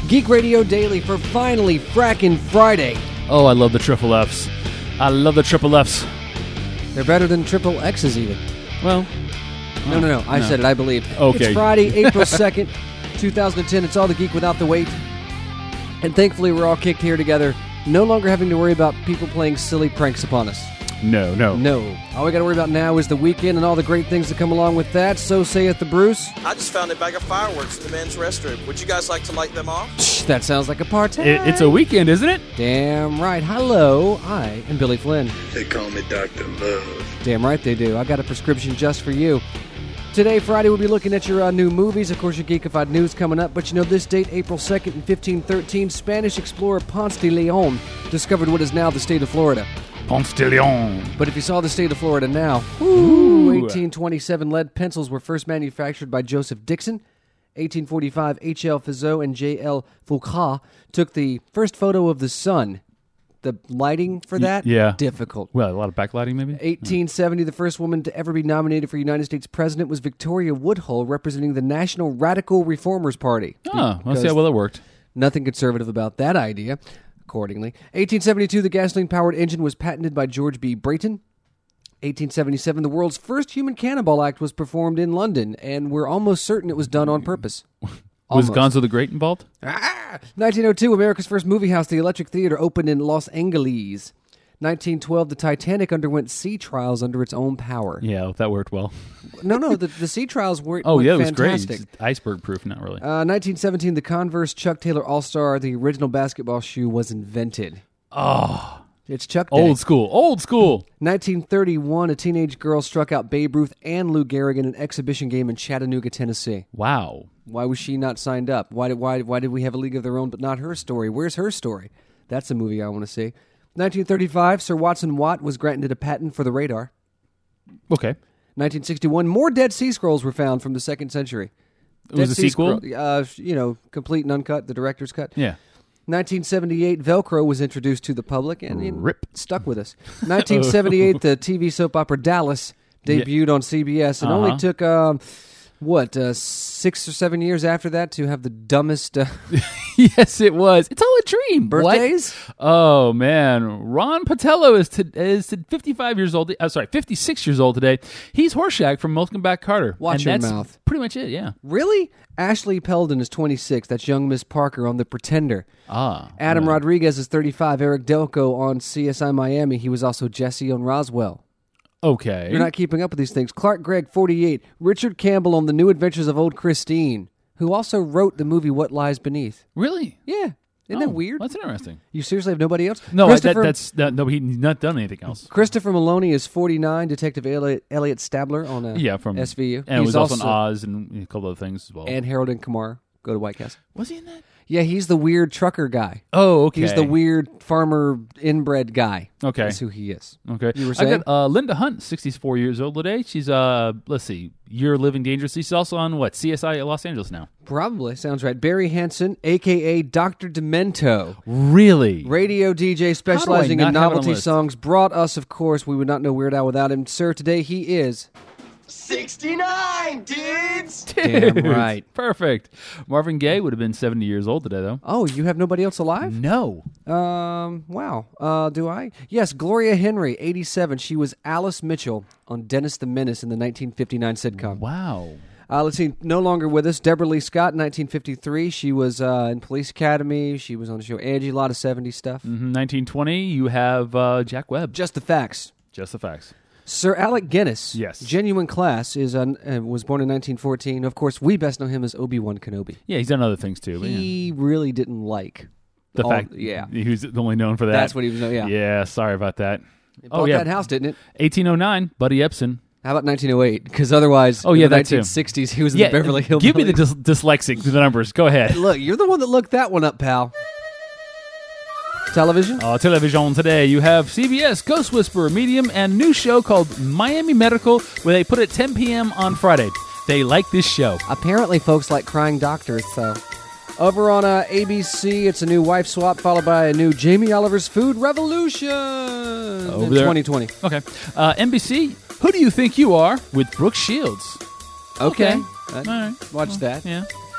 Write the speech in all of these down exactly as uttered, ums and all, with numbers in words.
Geek Radio Daily for finally fracking Friday. Oh, I love the triple Fs. I love the triple Fs. They're better than triple X's even. Well, no, no, no. I no. said it, I believe. Okay. It's Friday, April second, two thousand ten. It's all the geek without the weight. And thankfully, we're all kicked here together, no longer having to worry about people playing silly pranks upon us. No, no. No. All we got to worry about now is the weekend and all the great things that come along with that. So saith the Bruce. I just found a bag of fireworks in the men's restroom. Would you guys like to light them off? Shh, that sounds like a party. It, it's a weekend, isn't it? Damn right. Hello, I am Billy Flynn. They call me Doctor Love. Damn right they do. I got a prescription just for you. Today, Friday, we'll be looking at your uh, new movies. Of course, your Geekified news coming up. But you know, this date, April second in fifteen thirteen, Spanish explorer Ponce de Leon discovered what is now the state of Florida. Ponce de Leon. But if you saw the state of Florida now, whoo, eighteen twenty-seven lead pencils were first manufactured by Joseph Dixon. eighteen forty-five, H L Fizeau and J L Foucault took the first photo of the sun. The lighting for that? Yeah. Difficult. Well, a lot of backlighting, maybe? eighteen seventy, the first woman to ever be nominated for United States president was Victoria Woodhull, representing the National Radical Reformers Party. Oh, let's see how well it worked. Nothing conservative about that idea, accordingly. eighteen seventy-two, the gasoline-powered engine was patented by George B. Brayton. eighteen seventy-seven, the world's first human cannonball act was performed in London, and we're almost certain it was done on purpose. Was Almost. Gonzo the Great involved? Ah! nineteen oh two, America's first movie house, the Electric Theater, opened in Los Angeles. nineteen twelve, the Titanic underwent sea trials under its own power. Yeah, that worked well. No, no, the, the sea trials weren't Oh, went yeah, it was fantastic. great. It's iceberg-proof, not really. Uh, nineteen seventeen, the Converse Chuck Taylor All-Star, the original basketball shoe, was invented. Oh, It's Chuck Day. old school. Old school. nineteen thirty-one, a teenage girl struck out Babe Ruth and Lou Gehrig in an exhibition game in Chattanooga, Tennessee. Wow. Why was she not signed up? Why did why why did we have a league of their own but not her story? Where's her story? That's a movie I want to see. nineteen thirty-five, Sir Watson Watt was granted a patent for the radar. Okay. nineteen sixty-one, more Dead Sea Scrolls were found from the second century. It was Dead a Sea sequel? Scroll- uh, you know, complete and uncut, the director's cut. Yeah. nineteen seventy-eight, Velcro was introduced to the public and it Rip. stuck with us. nineteen seventy-eight, the T V soap opera Dallas debuted on C B S. It Uh-huh. only took, um, what, uh, six or seven years after that to have the dumbest uh, Yes, it was. It's all a dream. birthdays? What? Oh, man. Ron Patello is to, is to fifty-five years old. Uh, sorry, fifty-six years old today. He's Horshack from Welcome Back, Carter. Watch and your that's mouth. Pretty much it, yeah. Really? Ashley Peldon is twenty-six. That's young Miss Parker on The Pretender. Ah. Adam yeah. Rodriguez is thirty-five. Eric Delco on C S I Miami. He was also Jesse on Roswell. Okay. You're not keeping up with these things. Clark Gregg, forty-eight. Richard Campbell on The New Adventures of Old Christine, who also wrote the movie What Lies Beneath. Really? Yeah. Isn't Oh, that weird? That's interesting. You seriously have nobody else? No, I, that, Christopher, that's that, no. He's not done anything else. Christopher Maloney is forty-nine. Detective Elliot, Elliot Stabler on uh, Yeah, from S V U. and it He's was also, in Oz and a couple other things as well. And Harold and Kumar go to White Castle. was he in that? Yeah, he's the weird trucker guy. Oh, okay. He's the weird farmer inbred guy. Okay. That's who he is. Okay. You were I saying? got uh, Linda Hunt, sixty-four years old today. She's uh, let's see, You're Living Dangerously. She's also on what C S I Los Angeles now. Probably. Sounds right. Barry Hansen, a k a. Doctor Demento. Really? Radio D J specializing in not have it on novelty list? songs. Brought us, of course, we would not know Weird Al without him. Sir, today he is... sixty-nine, dudes! Damn right. Perfect. Marvin Gaye would have been seventy years old today, though. Oh, you have nobody else alive? No. Um, wow. Uh, do I? Yes, Gloria Henry, eighty-seven. She was Alice Mitchell on Dennis the Menace in the nineteen fifty-nine sitcom. Wow. Uh, let's see, no longer with us. Deborah Lee Scott, nineteen fifty-three. She was uh, in Police Academy. She was on the show Angie, a lot of seventies stuff. Mm-hmm. nineteen twenty, you have uh, Jack Webb. Just the facts. Just the facts. Sir Alec Guinness, Yes. Genuine Class, is uh, uh, was born in nineteen fourteen. Of course, we best know him as Obi-Wan Kenobi. Yeah, he's done other things too. But yeah. He really didn't like The all- fact, yeah. he was only known for that. That's what he was. Yeah, Yeah, sorry about that. It Oh bought yeah, that house, didn't it? eighteen oh nine, Buddy Epson. How about nineteen oh eight? Because otherwise, Oh, yeah, in the that too. nineteen sixties, he was in Yeah, the Beverly Hills. give me the dys- dyslexic the numbers. Go ahead. Look, you're the one that looked that one up, pal. Television? Uh, television today, you have C B S, Ghost Whisperer, Medium, and new show called Miami Medical, where they put it ten p.m. on Friday. They like this show. Apparently, folks like crying doctors, so... Over on uh, A B C, it's a new wife swap, followed by a new Jamie Oliver's Food Revolution Over in there. twenty twenty. Okay. Uh, N B C, Who Do You Think You Are? With Brooke Shields. Okay. Okay. Uh, All right. Watch that. Yeah.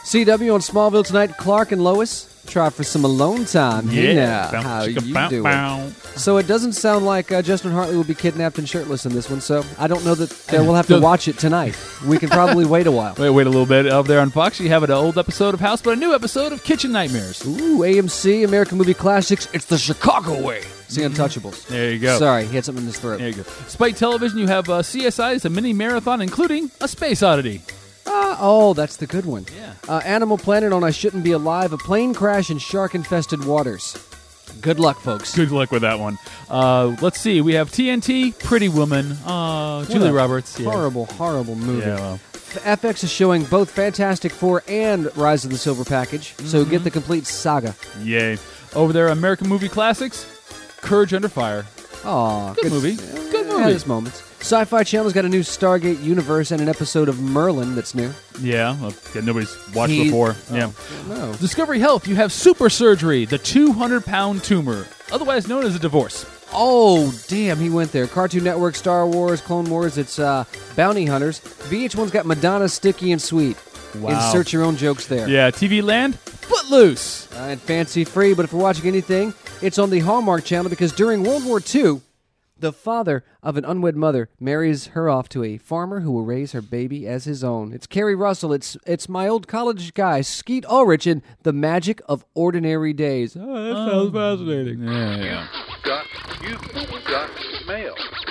C W on Smallville tonight. Clark and Lois try for some alone time. Hey Yeah. now, how you Bow, doing? bow. So it doesn't sound like uh, Justin Hartley will be kidnapped and shirtless in this one, so I don't know that uh, we'll have to Does- watch it tonight. We can probably wait a while. Wait, wait a little bit. Over there on Fox, you have an old episode of House, but a new episode of Kitchen Nightmares. Ooh, A M C, American Movie Classics. It's the Chicago way. It's the Untouchables. There you go. Sorry, he had something in his throat. There you go. Spike Television, you have uh, C S I as a mini marathon, including a space oddity. Ah, oh, that's the good one. Yeah. Uh, Animal Planet on I Shouldn't Be Alive, a plane crash in shark-infested waters. Good luck, folks. Good luck with that one. Uh, let's see. We have T N T, Pretty Woman, uh, Julia a Roberts. Yeah. Horrible, horrible movie. Yeah, well. F X is showing both Fantastic Four and Rise of the Silver Package, so Mm-hmm. get the complete saga. Yay. Over there, American Movie Classics, Courage Under Fire. Aw, Good movie. Good movie. Yeah, there's moments. Sci-Fi Channel's got a new Stargate Universe and an episode of Merlin that's new. Yeah, well, yeah nobody's watched He- before. oh, Yeah. No. Discovery Health, you have Super Surgery, the two hundred pound tumor, otherwise known as a divorce. Oh, damn, he went there. Cartoon Network, Star Wars, Clone Wars, it's uh, Bounty Hunters. V H one's got Madonna, Sticky, and Sweet. Wow. Insert your own jokes there. Yeah, T V Land, Footloose. Uh, and fancy free, but if you're watching anything, it's on the Hallmark Channel because during World War Two, the father of an unwed mother marries her off to a farmer who will raise her baby as his own. It's Kerry Russell. It's it's my old college guy, Skeet Ulrich, in The Magic of Ordinary Days. Oh, that sounds fascinating. Yeah, yeah. Got you got mail.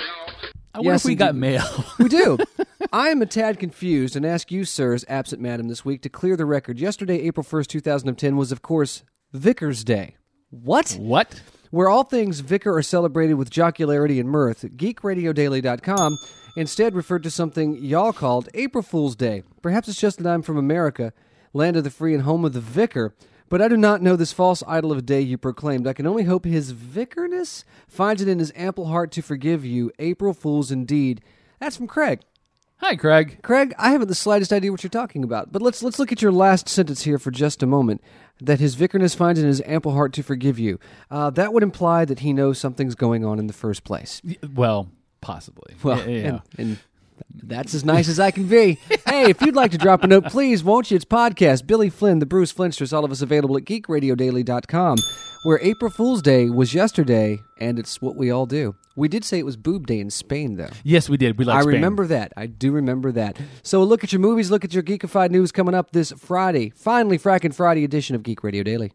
I wonder Yes, if we got indeed. mail. We do. I am a tad confused and ask you, sirs, absent madam, this week to clear the record. Yesterday, April first, two thousand ten, was, of course, Vicar's Day. What? What? Where all things vicar are celebrated with jocularity and mirth, geek radio daily dot com instead referred to something y'all called April Fool's Day. Perhaps it's just that I'm from America, land of the free and home of the vicar, but I do not know this false idol of a day you proclaimed. I can only hope his vicarness finds it in his ample heart to forgive you. April Fools indeed. That's from Craig. Hi, Craig. Craig, I haven't the slightest idea what you're talking about, but let's let's look at your last sentence here for just a moment. That his vicarness finds in his ample heart to forgive you. Uh, that would imply that he knows something's going on in the first place. Well, possibly. Well, yeah, yeah. And, and that's as nice as I can be. Hey, if you'd like to drop a note, please, won't you? It's podcast. Billy Flynn, the Bruce Flintsters, all of us available at geek radio daily dot com, where April Fool's Day was yesterday, and it's what we all do. We did say it was Boob Day in Spain, though. Yes, we did. We like I Spain. remember that. I do remember that. So look at your movies, look at your geekified news coming up this Friday. Finally, Frackin' Friday edition of Geek Radio Daily.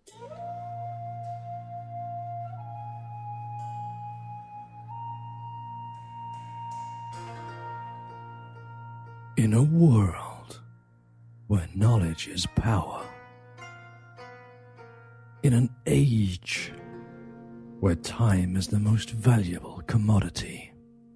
In a world where knowledge is power, in an age where time is the most valuable commodity,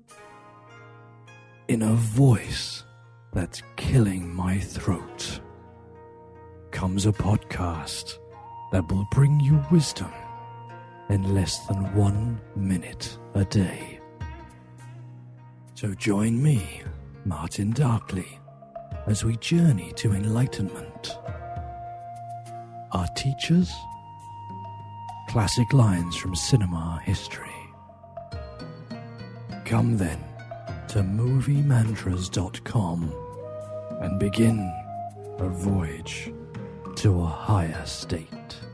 in a voice that's killing my throat, comes a podcast that will bring you wisdom in less than one minute a day. So join me, Martin Darkley, as we journey to enlightenment. Our teachers? Classic lines from cinema history. Come then to movie mantras dot com and begin a voyage to a higher state.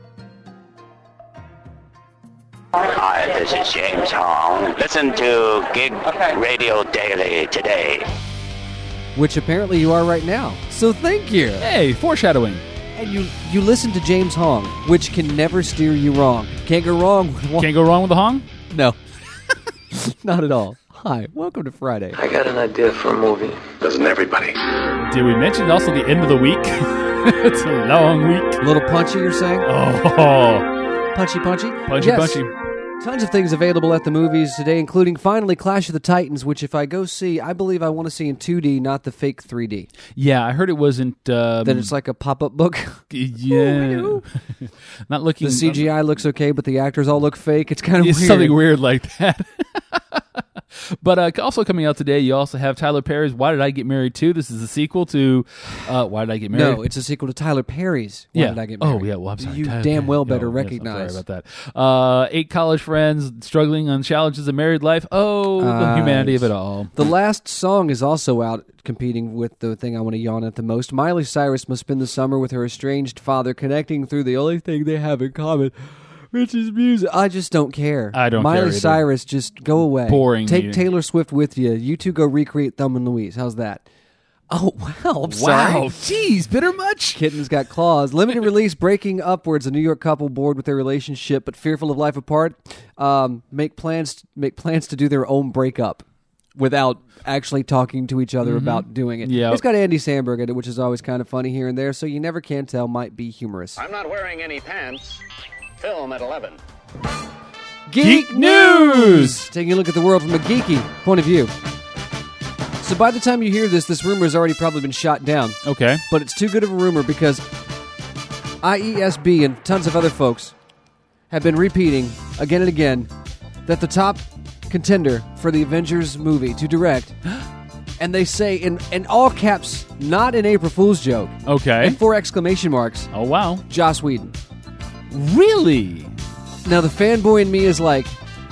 Hi, this is James Hong. Listen to Gig Radio Daily today. Which apparently you are right now. So thank you. Hey, foreshadowing. And you you listen to James Hong, which can never steer you wrong. Can't go wrong with one. Can't go wrong with the Hong? No. Not at all. Hi, welcome to Friday. I got an idea for a movie. Doesn't everybody? Did we mention also the end of the week? It's a long week. A little punchy, you're saying? Oh, Punchy, punchy? punchy, Yes. punchy. Tons of things available at the movies today, including finally Clash of the Titans, which if I go see, I believe I want to see in two D, not the fake three D. Yeah, I heard it wasn't. Um, That it's like a pop-up book. yeah, not looking. The C G I looks okay, but the actors all look fake. It's kind of It's weird. something weird like that. But uh, also coming out today, you also have Tyler Perry's Why Did I Get Married two? This is a sequel to uh, Why Did I Get Married? No, it's a sequel to Tyler Perry's Why yeah. Did I Get Married? Oh, yeah, well, I'm sorry. You Tyler damn well Perry. better Oh, yes, I'm recognize. sorry about that. Uh, eight college friends struggling on challenges of married life. Oh, the Uh, humanity of it all. The last song is also out, competing with the thing I want to yawn at the most. Miley Cyrus must spend the summer with her estranged father, connecting through the only thing they have in common, which is music. I just don't care. I don't Miley care either. Cyrus, just go away. Boring Take music. Taylor Swift with you. You two go recreate Thumb and Louise. How's that? Oh, wow. I'm sorry. Wow. Jeez, bitter much? Kitten's got claws. Limited release, Breaking Upwards. A New York couple bored with their relationship but fearful of life apart um, make plans make plans to do their own breakup without actually talking to each other about doing it. Yep. It's got Andy Samberg in it, which is always kind of funny here and there, so you never can tell. Might be humorous. I'm not wearing any pants. Film at eleven. Geek News! Taking a look at the world from a geeky point of view. So by the time you hear this, this rumor has already probably been shot down. Okay. But it's too good of a rumor because I E S B and tons of other folks have been repeating again and again that the top contender for the Avengers movie to direct, and they say in, in all caps, not an April Fool's joke, Okay. and four exclamation marks, Oh, wow. Joss Whedon. Really? Now the fanboy in me is like,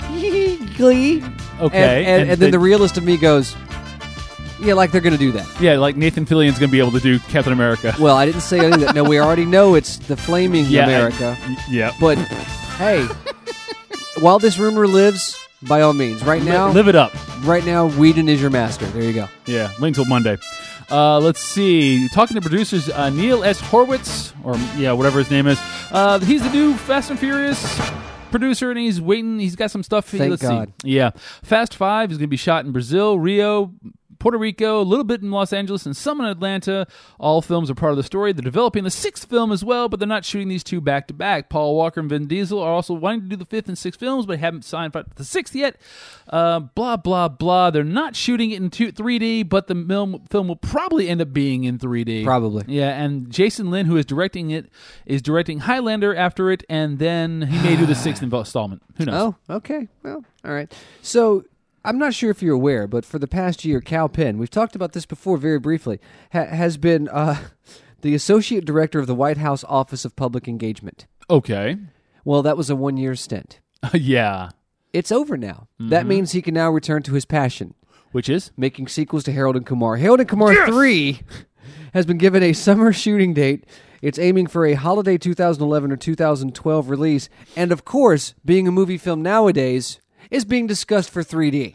glee. Okay. And, and, And and then they- the realist of me goes, yeah, like they're going to do that. Yeah, like Nathan Fillion's going to be able to do Captain America. Well, I didn't say any of that. No, we already know it's the flaming Yeah, America. I- yeah. But, hey, while this rumor lives, by all means. Right now, Live it up. right now, Whedon is your master. There you go. Yeah, wait until Monday. Uh, let's see. Talking to producers uh, Neil S. Horwitz, or yeah, whatever his name is. Uh, he's the new Fast and Furious producer, and he's waiting. He's got some stuff. Thank let's God. See. Yeah, Fast Five is going to be shot in Brazil, Rio, Puerto Rico, a little bit in Los Angeles, and some in Atlanta. All films are part of the story. They're developing the sixth film as well, but they're not shooting these two back to back. Paul Walker and Vin Diesel are also wanting to do the fifth and sixth films, but haven't signed for the sixth yet. Uh, blah blah blah. They're not shooting it in two, three D, but the film film will probably end up being in three D. Probably. Yeah, and Jason Lin, who is directing it, is directing Highlander after it, and then he may do the sixth installment. Who knows? Oh, okay. Well, all right. So, I'm not sure if you're aware, but for the past year, Cal Penn, we've talked about this before very briefly, ha- has been uh, the Associate Director of the White House Office of Public Engagement. Okay. Well, that was a one-year stint. Yeah. It's over now. Mm-hmm. That means he can now return to his passion, Which is? making sequels to Harold and Kumar. Harold and Kumar three has been given a summer shooting date. It's aiming for a holiday two thousand eleven or two thousand twelve release. And of course, being a movie film nowadays, is being discussed for three D.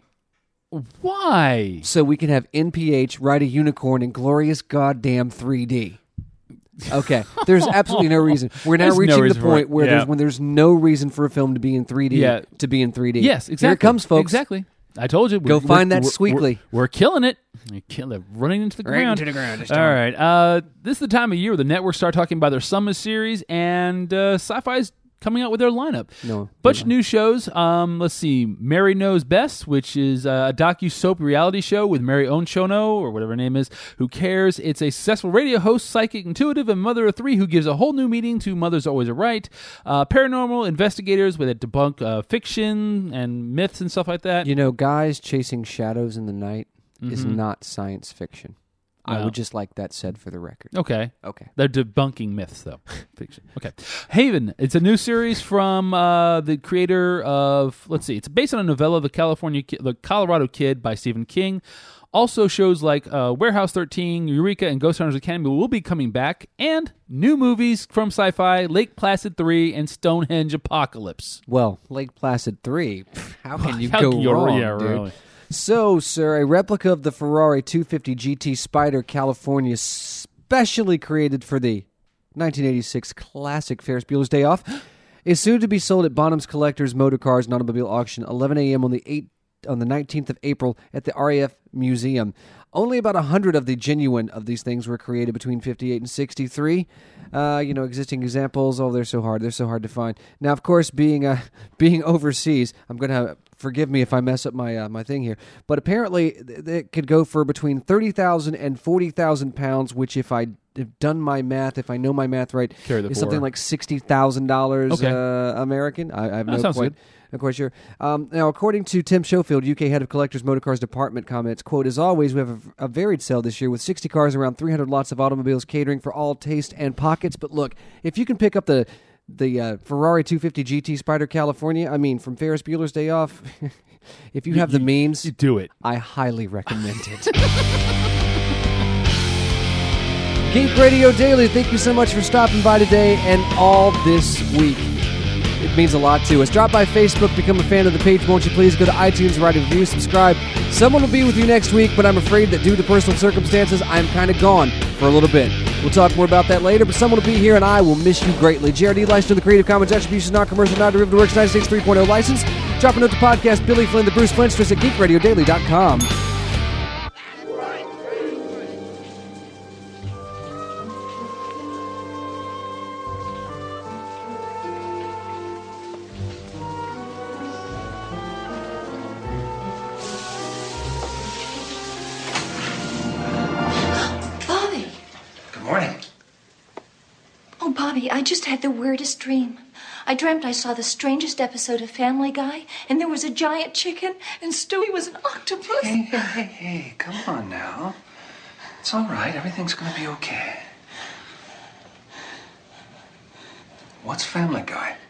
Why? So we can have N P H ride a unicorn in glorious goddamn three D. Okay, there's absolutely no reason. We're now There's no reaching the reason for point it. where Yeah. there's when there's no reason for a film to be in three D Yeah. to be in three D. Yes, exactly. Here it comes, folks. Exactly. I told you. Go we're- find we're- that we're- Squeakly. We're, we're killing it. We're killing it. Running into the Right ground. into the ground, just All don't. right. Uh, this is the time of year where the networks start talking about their summer series, and uh, Sci-Fi's coming out with their lineup. No, Bunch no. of new shows. Um, let's see. Mary Knows Best, which is a docu-soap reality show with Mary Onchono, or whatever her name is. Who cares? It's a successful radio host, psychic, intuitive, and mother of three who gives a whole new meaning to Mothers Always Are Right. Uh, paranormal investigators with a debunk uh, fiction and myths and stuff like that. You know, guys chasing shadows in the night is not science fiction. I No. would just like that said for the record. Okay. Okay. They're debunking myths, though. Fiction. Okay. Haven. It's a new series from uh, the creator of, let's see, it's based on a novella, The California, Ki- The Colorado Kid by Stephen King. Also, shows like uh, Warehouse thirteen, Eureka, and Ghost Hunters Academy will be coming back. And new movies from Sci-Fi, Lake Placid three, and Stonehenge Apocalypse. Well, Lake Placid three. pff, How can you How go can you- wrong, yeah, dude? really. So, sir, a replica of the Ferrari two fifty G T Spider California, specially created for the nineteen eighty-six classic Ferris Bueller's Day Off, is soon to be sold at Bonham's Collectors Motor Cars and Automobile Auction, eleven a.m. on the eighth on the nineteenth of April at the R A F Museum. Only about one hundred of the genuine of these things were created between fifty-eight and sixty-three. Uh, you know, existing examples, oh, they're so hard. They're so hard to find. Now, of course, being uh, being overseas, I'm going to forgive me if I mess up my uh, my thing here, but apparently th- it could go for between thirty thousand and forty thousand pounds, which if I have done my math, if I know my math right, Carry the is four. something like sixty thousand dollars Okay. uh, American. I, I have That no sounds quite, good. Of course, you're. Um, now, according to Tim Schofield, U K head of Collectors Motor Cars Department, comments, quote, as always, we have a, a varied sale this year with sixty cars, around three hundred lots of automobiles catering for all taste and pockets. But look, if you can pick up the the uh, Ferrari two fifty G T Spider California, I mean, from Ferris Bueller's Day Off, if you have the means, You do it. I highly recommend it. Geek Radio Daily, thank you so much for stopping by today and all this week. It means a lot to us. Drop by Facebook, become a fan of the page, won't you please? Go to iTunes, write a review, subscribe. Someone will be with you next week, but I'm afraid that due to personal circumstances, I'm kind of gone for a little bit. We'll talk more about that later, but someone will be here, and I will miss you greatly. J R D, licensed to the Creative Commons Attribution, non-commercial, non-derivative works, United States three point oh license. Drop a note to podcast Billy Flynn, the Bruce Flynn, stress at geek radio daily dot com. I just had the weirdest dream. I dreamt I saw the strangest episode of Family Guy, and there was a giant chicken, and Stewie was an octopus. Hey, hey, hey, hey, come on now. It's all right. Everything's gonna be okay. What's Family Guy?